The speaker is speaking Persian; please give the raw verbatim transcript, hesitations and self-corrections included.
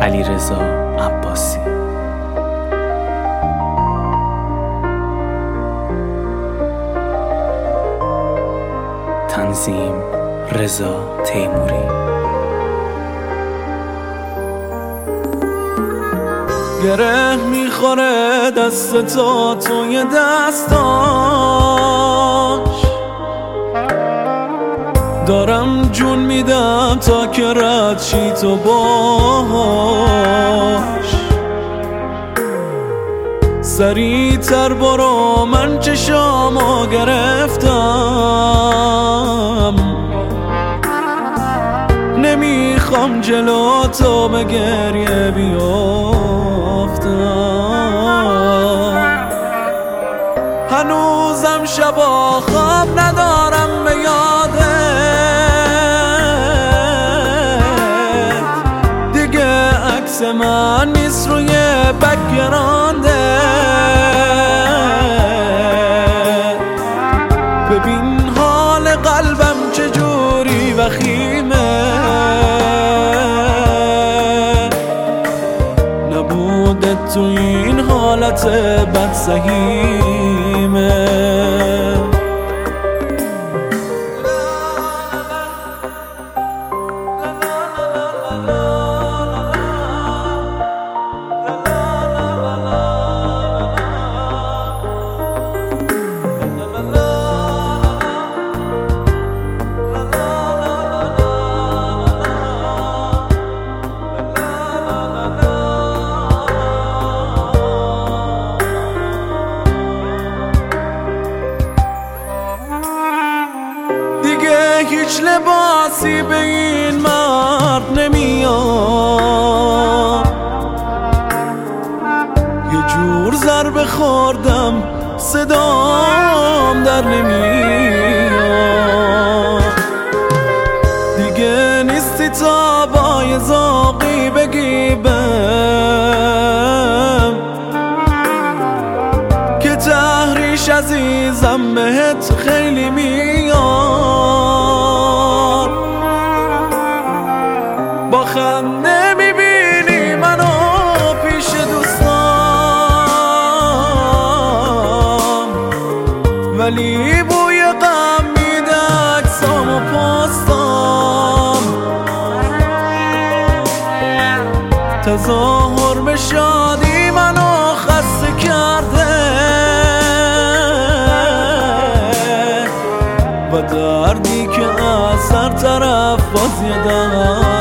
علیرضا عباسی. تنظیم رضا تیموری. گره میخوره دست تو توی دستاش، دارم جون میدم تا که رد شی تو باش. سریع تر برو من چشامو گرفتم، نمیخوام جلو تو به گریه بیافتم. هنوزم شبا خواب ندارم به یادت، دیگه عکس من نیست روی بک‌گراندت. ببین حال قلبم چجوری وخیمه، نبودت تو این حالت بد سهیمه. هیچ لباسی به این مرد نمیاد، یه جور ضربه خوردم صدام در نمیاد. دیگه نیستی تا با یه زاقی بگی بهم که تحریش عزیزم بهت خیلی میاد. با خنده میبینی منو پیش دوستام، ولی بوی غم میده عکسام و پستام. تظاهر به شادی منو خسته کرده و دردی که از هر طرف باز یه